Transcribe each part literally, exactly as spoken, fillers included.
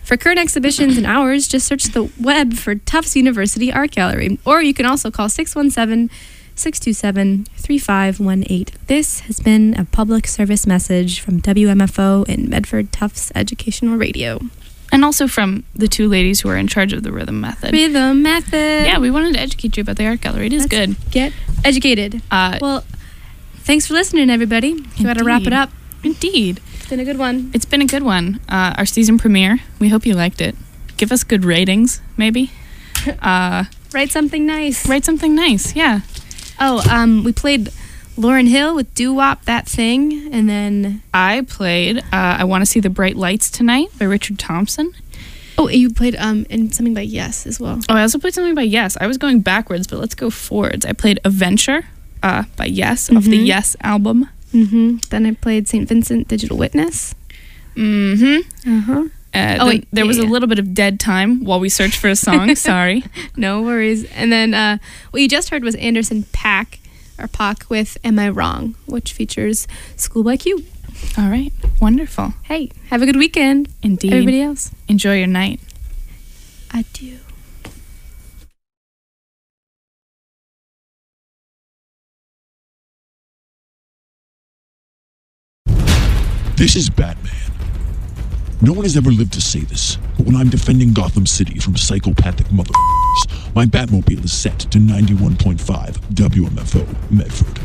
For current exhibitions and hours, just search the web for Tufts University Art Gallery. Or you can also call six one seven, six two seven, three five one eight. This has been a public service message from W M F O and Medford Tufts Educational Radio. And also from the two ladies who are in charge of the Rhythm Method. Rhythm Method. Yeah, we wanted to educate you about the art gallery. It is Let's good. Get educated. Uh, well, thanks for listening, everybody. We got to wrap it up. Indeed. It's been a good one. It's been a good one. Uh, our season premiere. We hope you liked it. Give us good ratings, maybe. Uh, write something nice. Write something nice, yeah. Oh, um, we played Lauryn Hill with Doo Wop, That Thing, and then... I played uh, I Want to See the Bright Lights Tonight by Richard Thompson. Oh, you played um and something by Yes as well. Oh, I also played something by Yes. I was going backwards, but let's go forwards. I played Adventure uh, by Yes, mm-hmm. off the Yes album. Mm-hmm. Then I played Saint Vincent Digital Witness. Mm-hmm. Uh-huh. Uh, oh, wait, there yeah, was a yeah. little bit of dead time while we searched for a song. Sorry. No worries. And then uh, what you just heard was Anderson Paak, or Paak, with Am I Wrong, which features Schoolboy Q. All right. Wonderful. Hey, have a good weekend. Indeed. Everybody else. Enjoy your night. Adieu. This is Batman. No one has ever lived to say this, but when I'm defending Gotham City from psychopathic motherfuckers, my Batmobile is set to ninety-one point five W M F O Medford.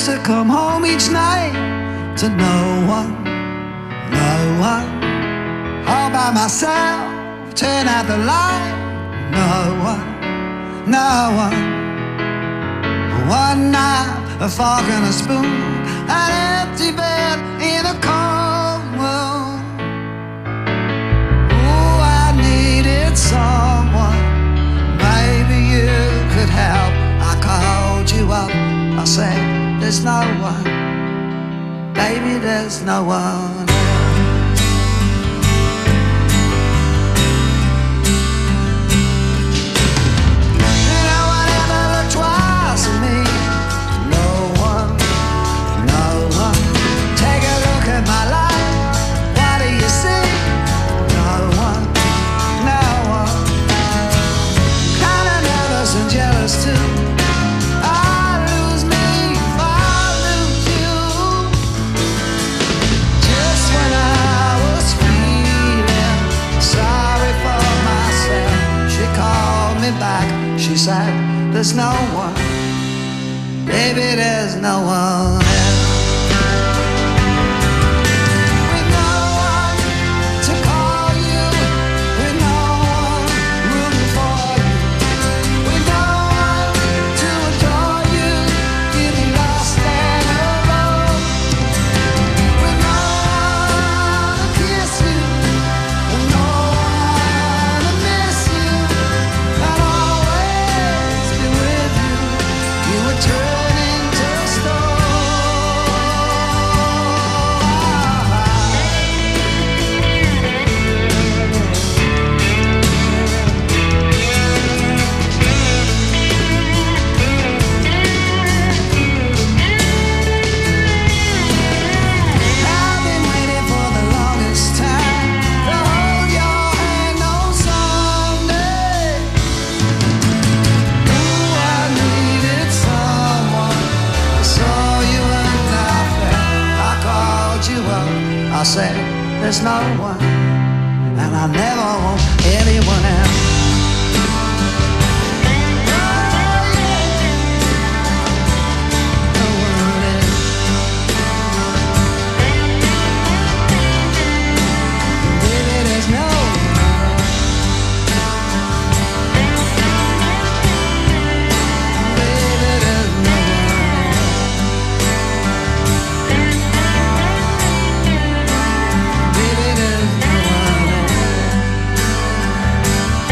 used to come home each night to no one, no one. All by myself, turn out the light. No one, no one. One knife, a fork and a spoon, an empty bed in a cold room. Oh, I needed someone, maybe you could help. I called you up, I said, there's no one, baby, there's no one. She said, there's no one, baby, there's no one else. With no one to call you, with no one rooting for you, with no one to adore you, getting lost and alone. With no one to kiss you, with no one to miss you, and always be with you. You would turn into a stone. I've been waiting for the longest time to hold your hand on Sunday. Ooh, I needed someone. I saw you and I fell. I called you up. I said, there's no one, and I never want anyone else. No one else. Baby, there's no one. Baby, there's no one. Baby, there's no one.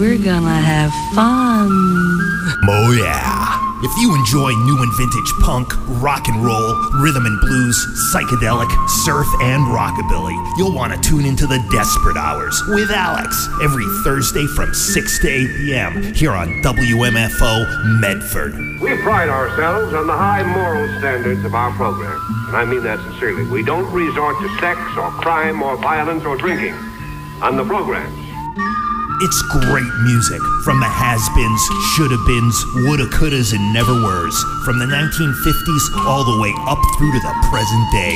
we're gonna have fun. Oh yeah. If you enjoy new and vintage punk, rock and roll, rhythm and blues, psychedelic, surf, and rockabilly, you'll want to tune into the Desperate Hours with Alex every Thursday from six to eight p.m. here on W M F O Medford. We pride ourselves on the high moral standards of our program, and I mean that sincerely. We don't resort to sex or crime or violence or drinking on the programs. It's great music from the has-beens, shoulda-beens, woulda-couldas, and never-weres, from the nineteen fifties all the way up through to the present day.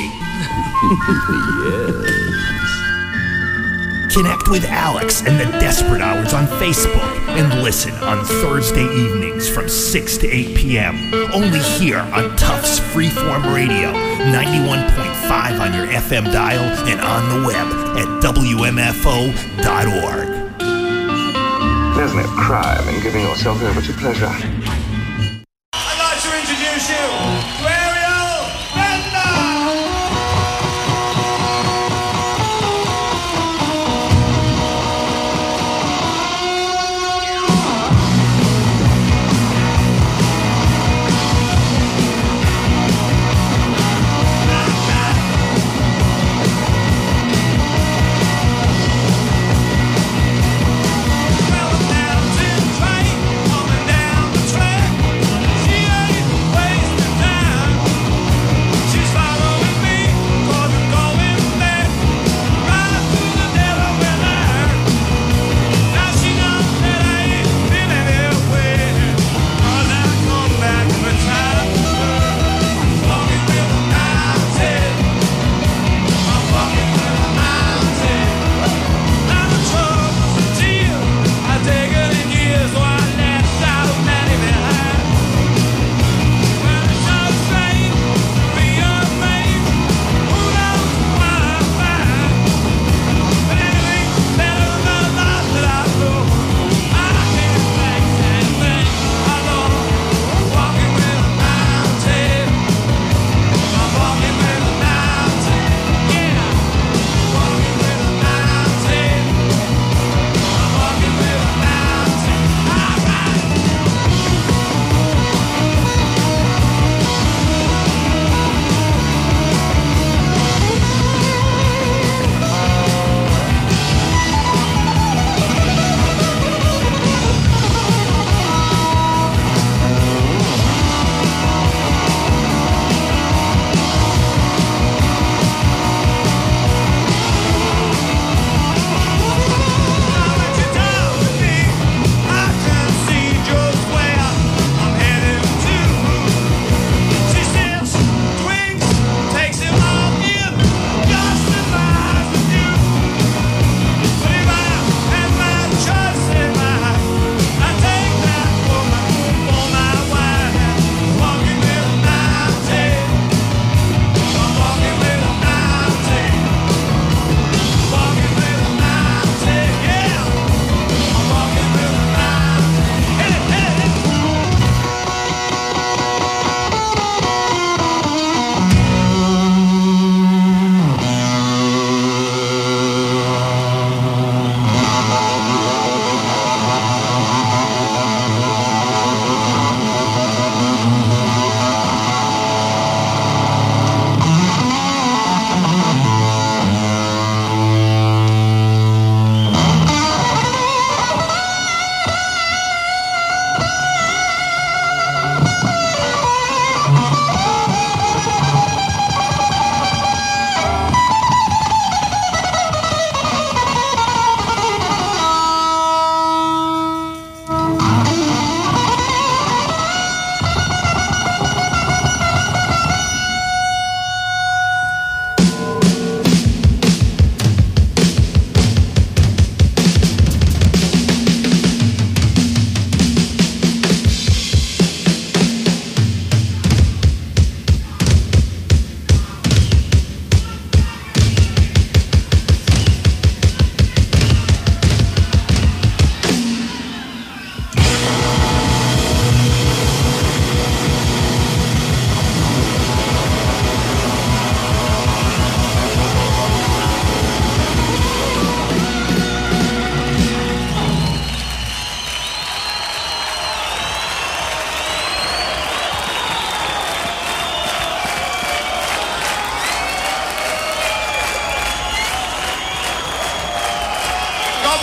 Yes. Connect with Alex and the Desperate Hours on Facebook and listen on Thursday evenings from six to eight p.m. only here on Tufts Freeform Radio, ninety-one point five on your F M dial and on the web at W M F O dot org. There's no crime in giving yourself over to pleasure. I'd like to introduce you to Ariel Bender! Train coming down the track.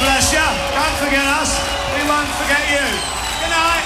bless you. Don't forget us. We won't forget you. Good night.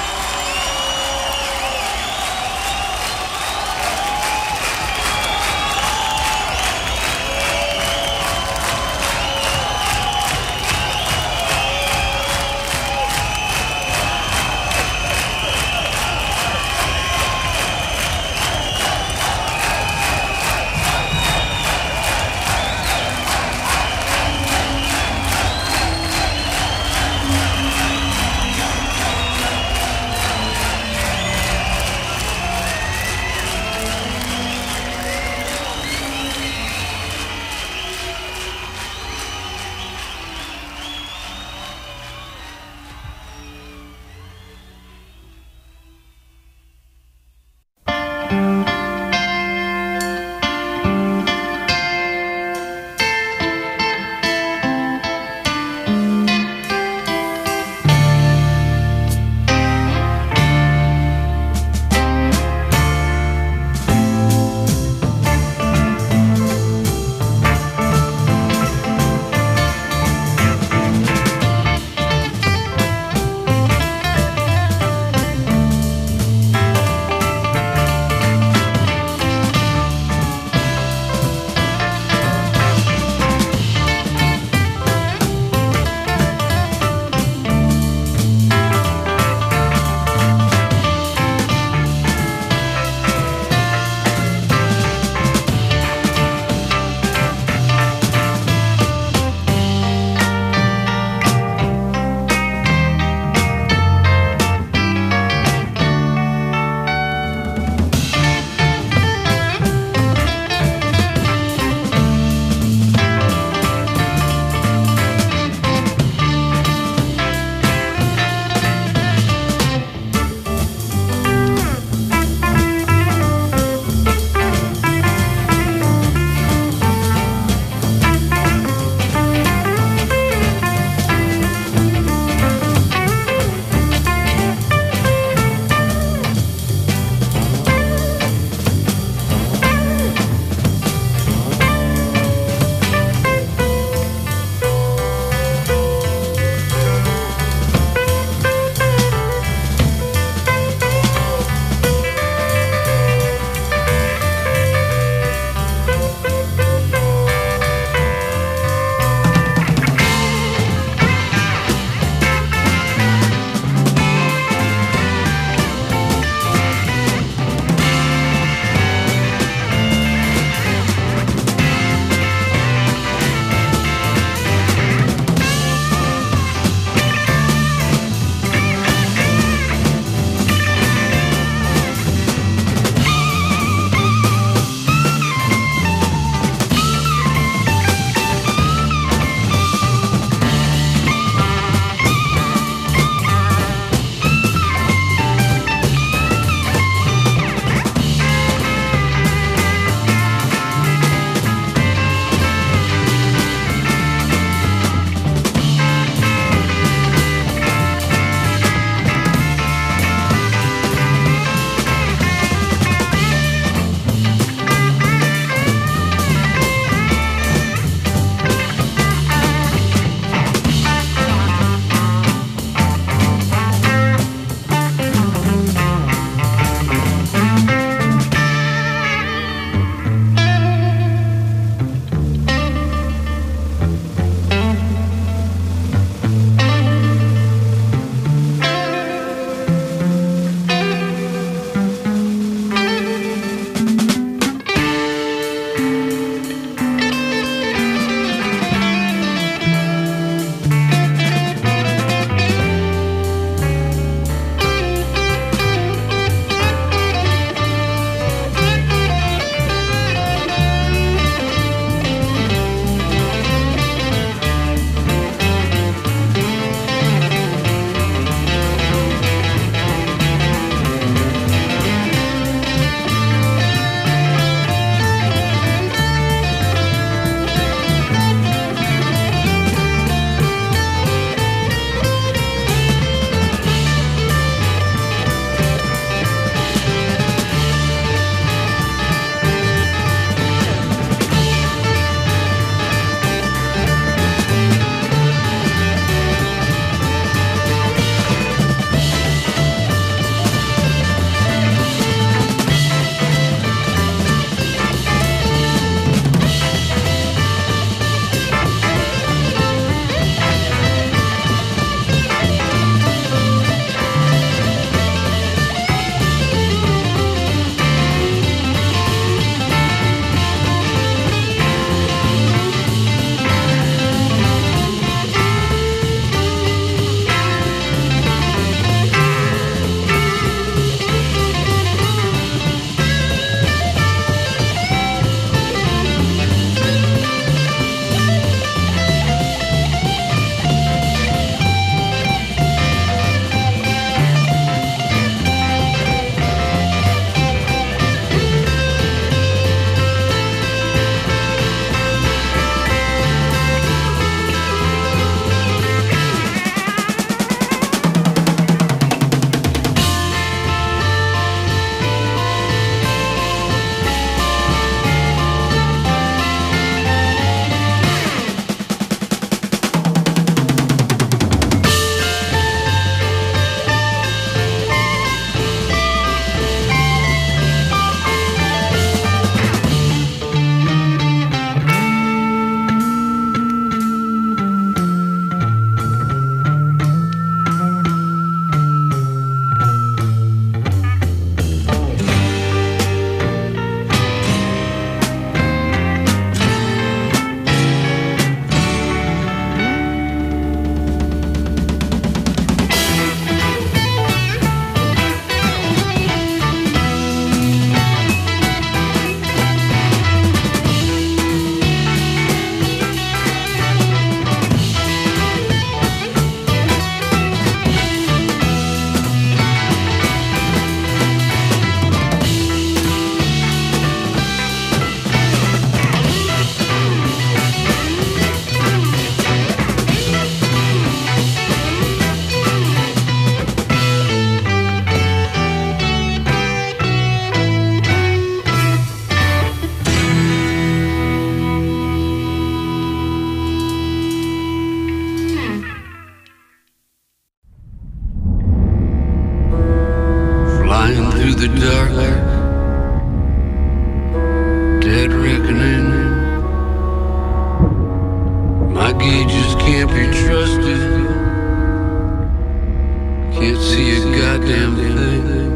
damn thing.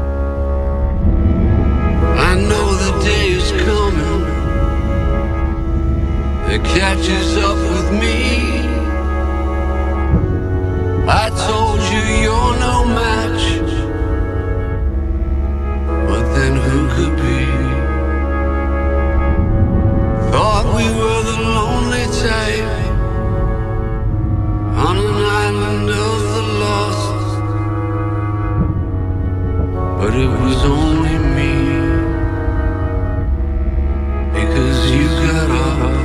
I know the day is coming that catches up with me. I told you you're no match, but then who could be? Thought we were the lonely type on an island of the lost, but it was only me, because you got off.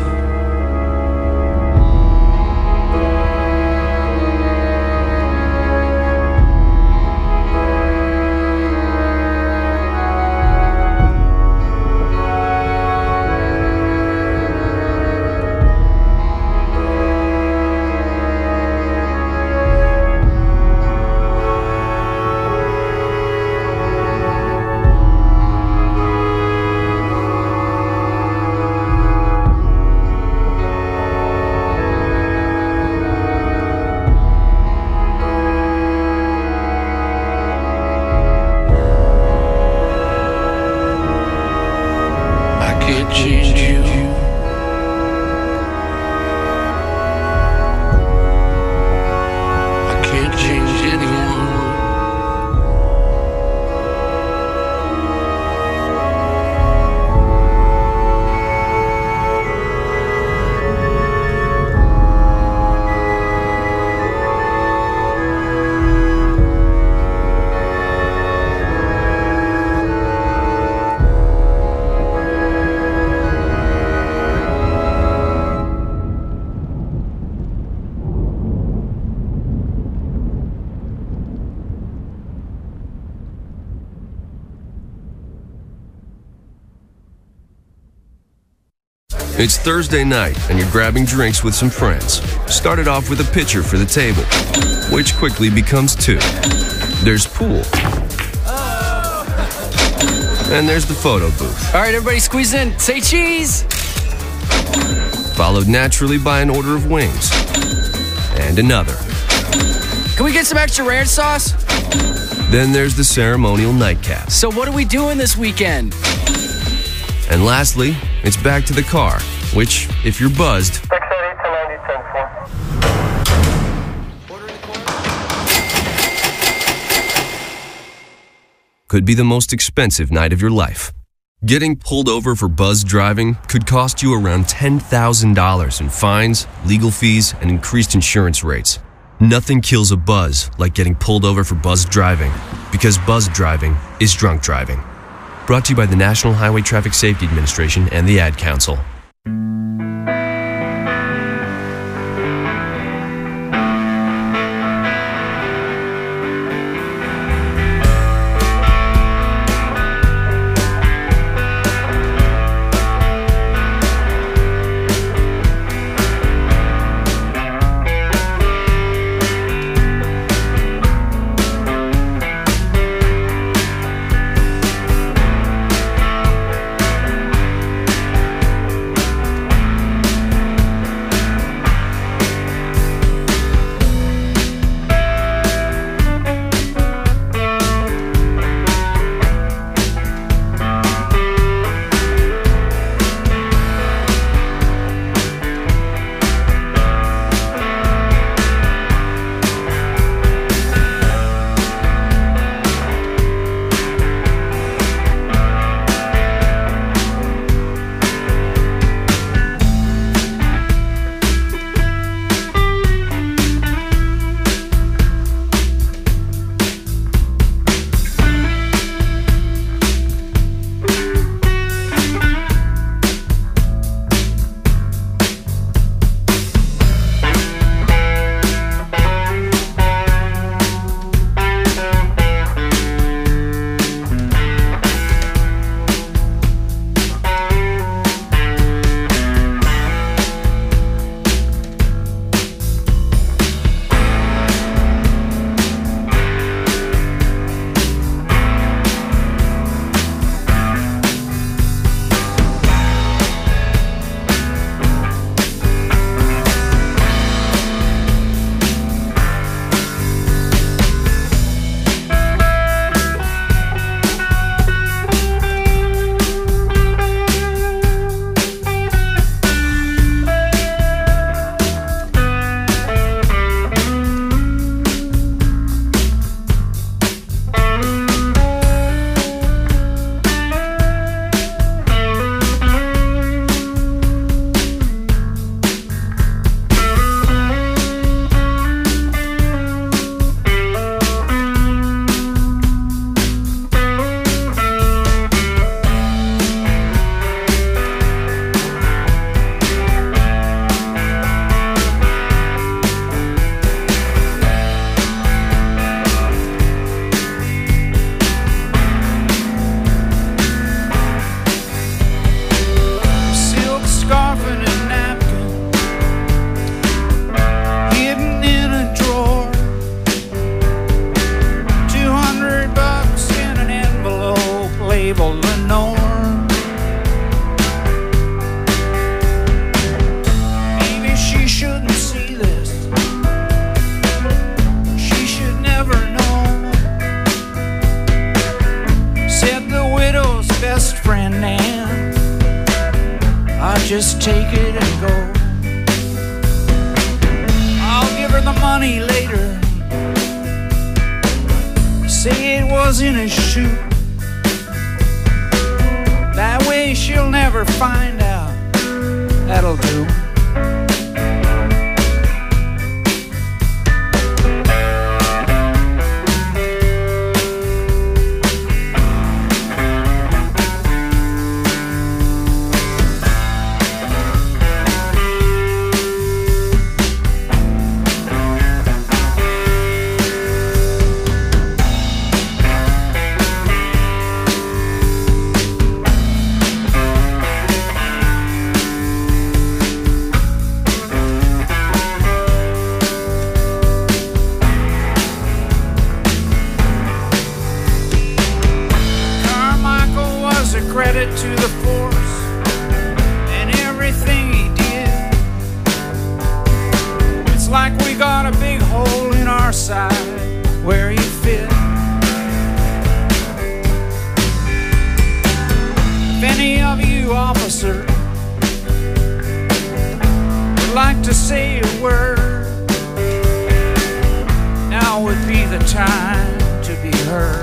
It's Thursday night, and you're grabbing drinks with some friends. Started off with a pitcher for the table, which quickly becomes two. There's pool. And there's the photo booth. All right, everybody squeeze in. Say cheese. Followed naturally by an order of wings. And another. Can we get some extra ranch sauce? Then there's the ceremonial nightcap. So what are we doing this weekend? And lastly, it's back to the car, which, if you're buzzed, could be the most expensive night of your life. Getting pulled over for buzz driving could cost you around ten thousand dollars in fines, legal fees, and increased insurance rates. Nothing kills a buzz like getting pulled over for buzz driving, because buzz driving is drunk driving. Brought to you by the National Highway Traffic Safety Administration and the Ad Council. just take it and go. I'll give her the money later. Say it was in a shoe. That way she'll never find out. That'll do. Credit to the force and everything he did. It's like we got a big hole in our side where he fit. If any of you officers would like to say a word, now would be the time to be heard.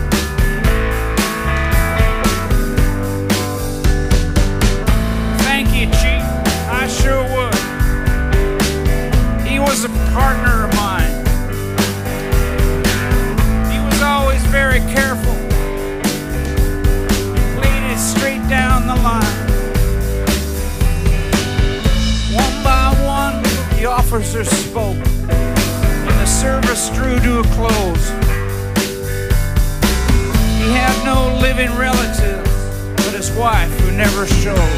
I sure would. He was a partner of mine. He was always very careful. Played it straight down the line. One by one, the officers spoke, and the service drew to a close. He had no living relatives but his wife, who never showed.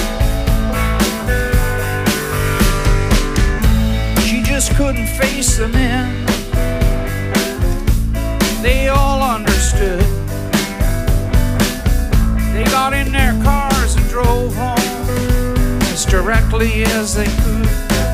Just couldn't face the men. They all understood. They got in their cars and drove home as directly as they could.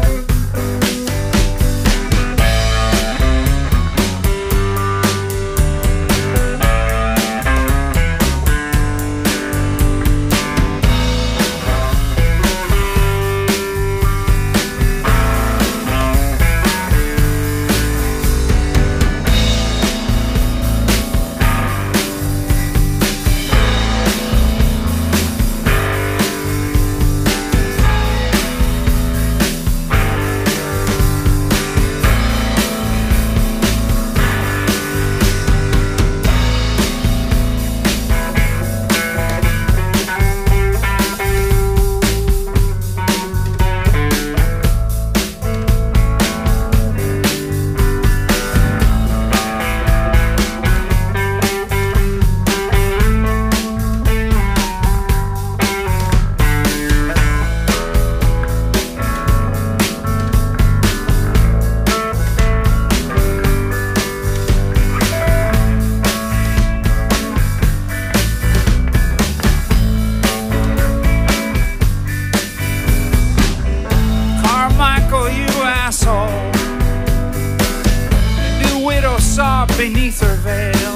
Beneath her veil,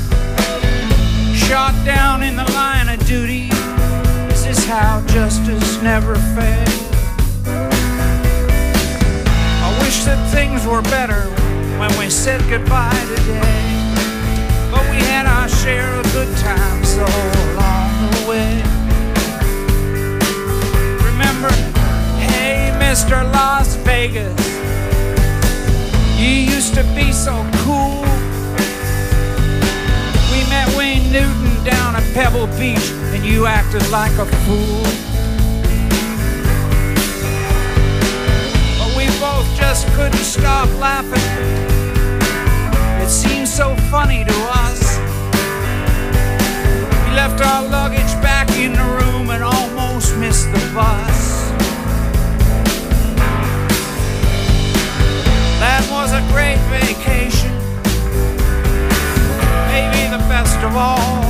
shot down in the line of duty. This is how justice never fails. I wish that things were better when we said goodbye today, but we had our share of good times all along the way. Remember, hey, Mister Las Vegas, you used to be so cool. We met Wayne Newton down at Pebble Beach, and you acted like a fool. But we both just couldn't stop laughing. It seemed so funny to us. We left our luggage back in the room and almost missed the bus. That was a great vacation, maybe the best of all.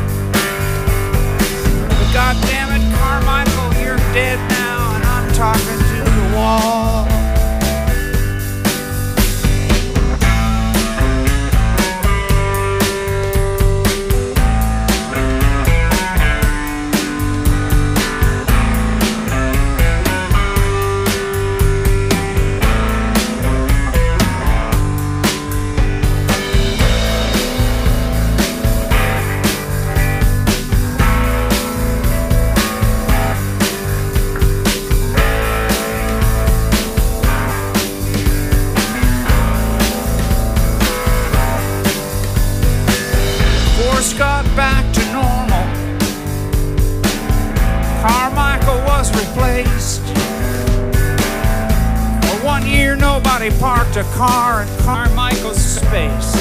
But goddamn it, Carmichael, you're dead now, and I'm talking to the wall. replaced. For one year, nobody parked a car in Carmichael's space.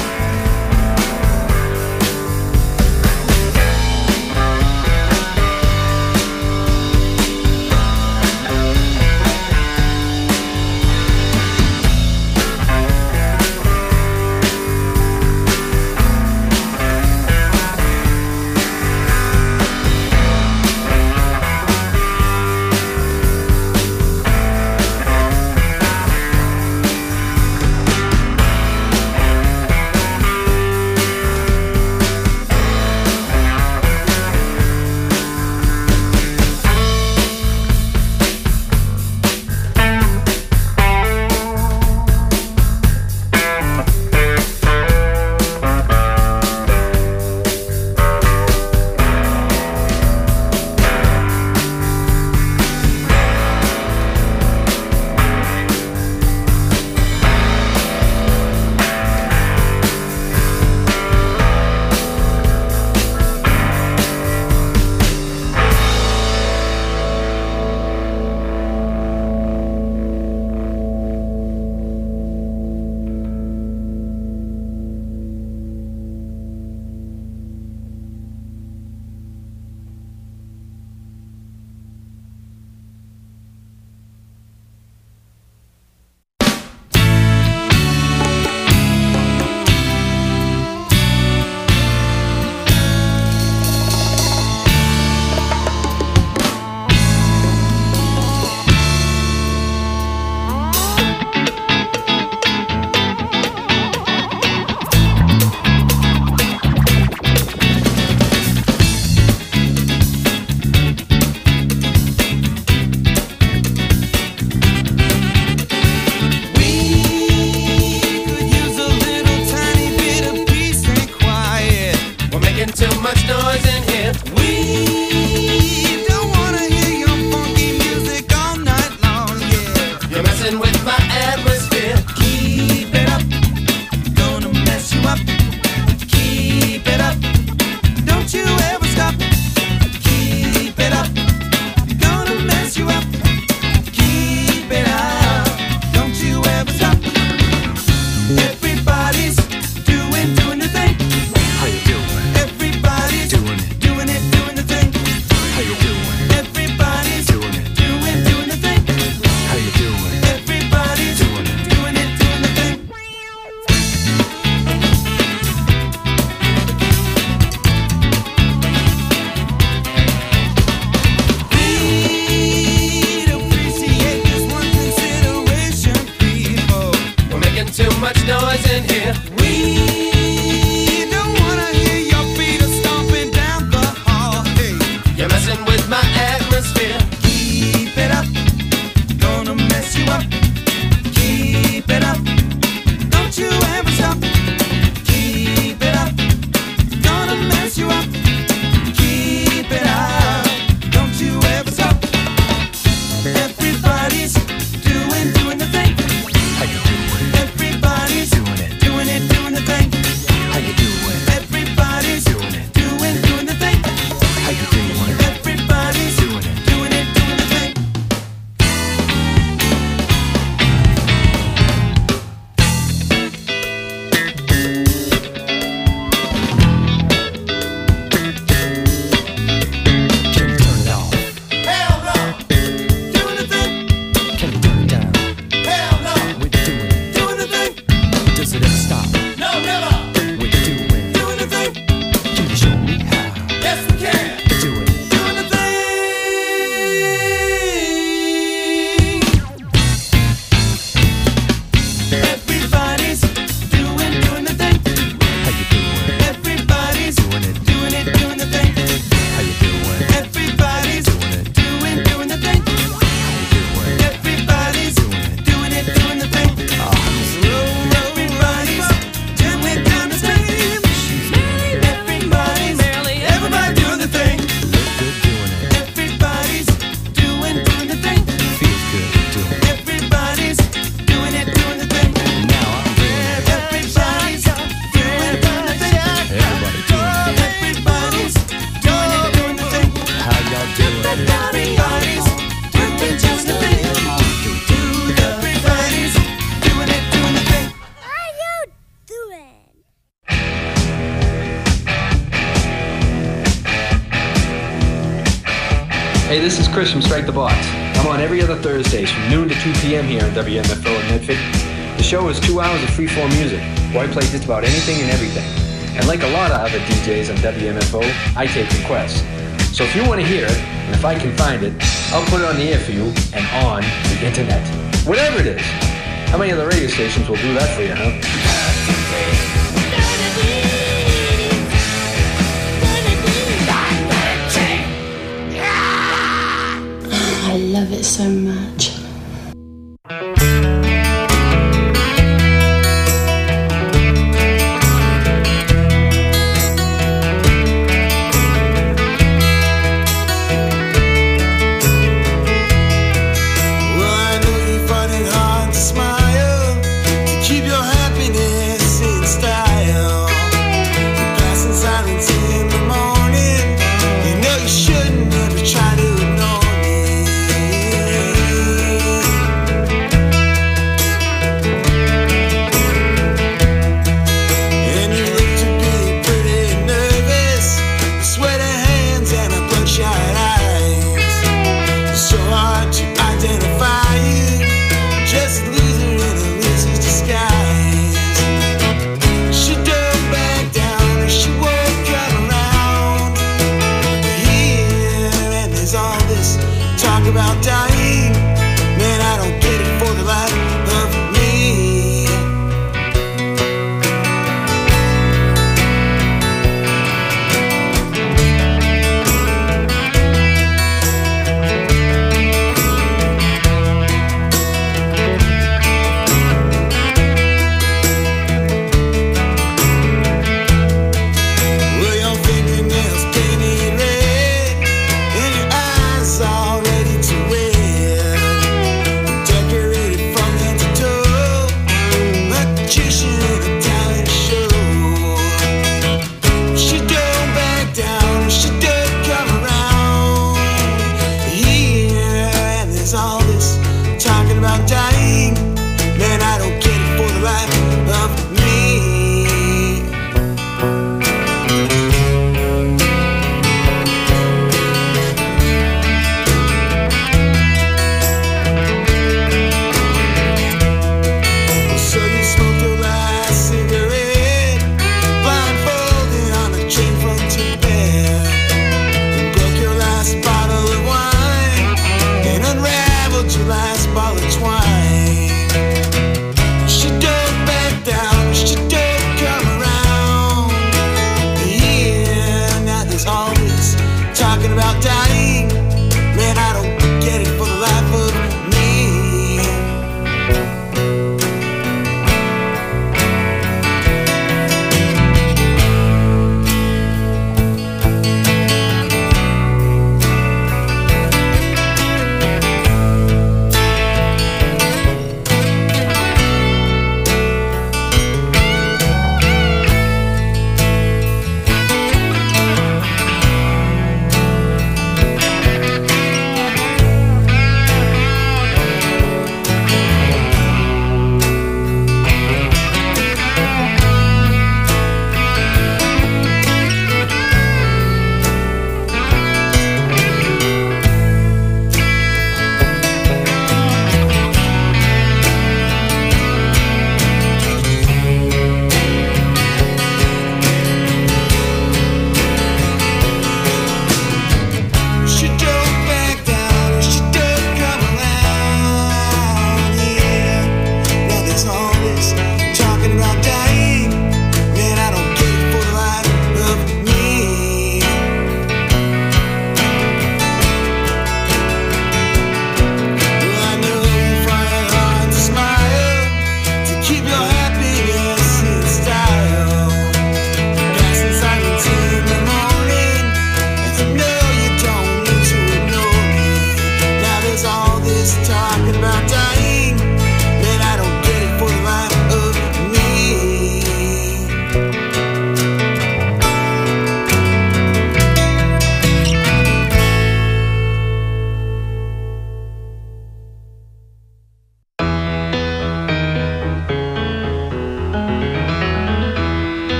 Everybody's doing it, doing it, doing the thing. Hey, this is Chris from Strike the Box. I'm on every other Thursdays from noon to two p.m. here on W M F O in Medford. The show is two hours of free-form music, where I play just about anything and everything. And like a lot of other D Js on W M F O, I take requests. So if you want to hear it, and if I can find it, I'll put it on the air for you and on the internet. Whatever it is. How many other radio stations will do that for you, huh? I love it so much. Try to ignore me.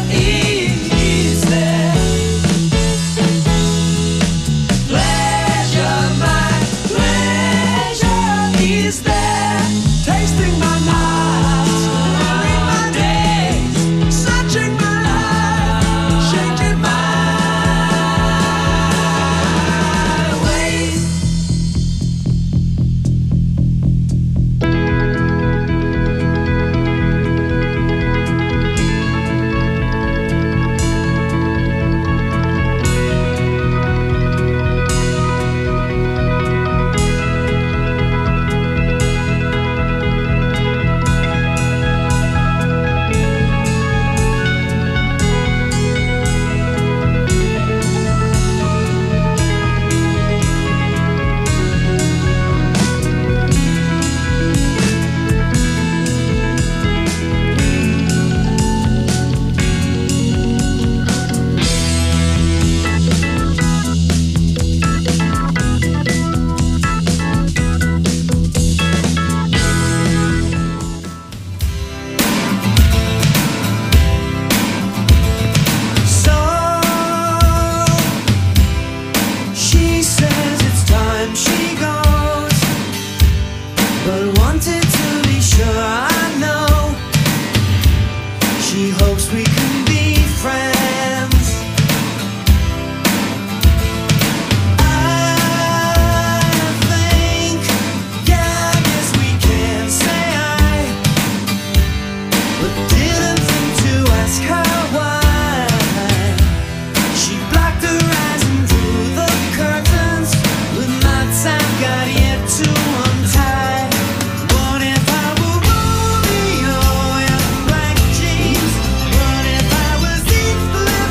is there. Pleasure, my pleasure is there. Tasting my nights, filling my days, searching my life, changing my ways. So she says it's time she goes, but wanted to be sure I know. She hopes we can be friends. I think, yeah, I guess we can say I, but didn't think to ask her why. She blocked her eyes and drew the curtains, but my time got yet to untie. What if I were Romeo in black jeans? What if I was Heath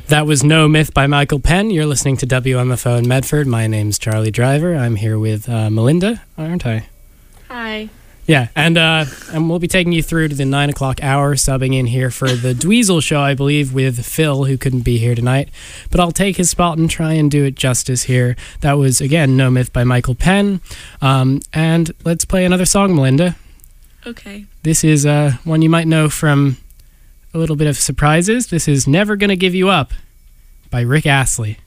That was No Myth by Michael Penn. You're listening to W M F O in Medford. My name's Charlie Driver. I'm here with uh, Melinda, aren't I? Hi. Yeah, and uh, and we'll be taking you through to the nine o'clock hour, subbing in here for the Dweezil show, I believe, with Phil, who couldn't be here tonight. But I'll take his spot and try and do it justice here. That was, again, No Myth by Michael Penn. Um, and let's play another song, Melinda. Okay. This is uh, one you might know from a little bit of surprises. This is Never Gonna Give You Up by Rick Astley.